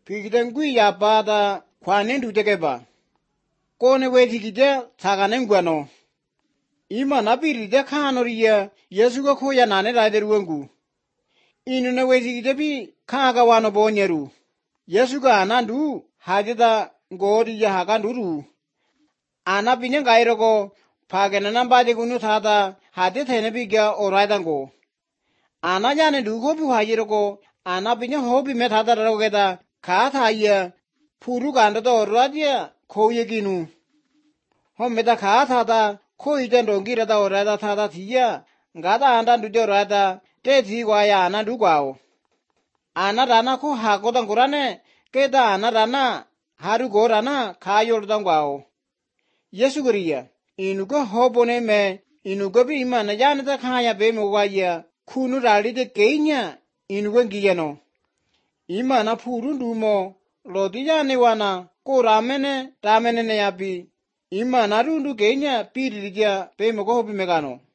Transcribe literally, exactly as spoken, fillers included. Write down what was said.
Pigidangui bada kwanin du tegeba. Kone wetigide taganengwano. Ima nabiri de kanoria Yesuga koya nane raideruangu. Inuna wetigide bi kaga wano bonyeru. Yesuga anandu hajeda ngori ya hakanduru. Ana pinya gairoko pagena nambade kunu thada hade thene biga oraidango. Ana jane du hobi hajiroko ana pinya hobi me thada rogeda ka thaya puru ganda to orajya koyeginu. Homeda ka thada koyden rongira da orada thada thiya ngada anda du orada te thi waya ana du kwao. Ana rana ko hakodan kurane keda ana rana haru gorana kayordan kwao. Yesu guriya inugo hobone me inugo bi imana janata khaya be mogaya khunu rali de keinya inugo giyano. Imana purundu mo lodi jane wana ko ramene ramene ne yapi imana rundu keinya piririya be mogo hobi megano.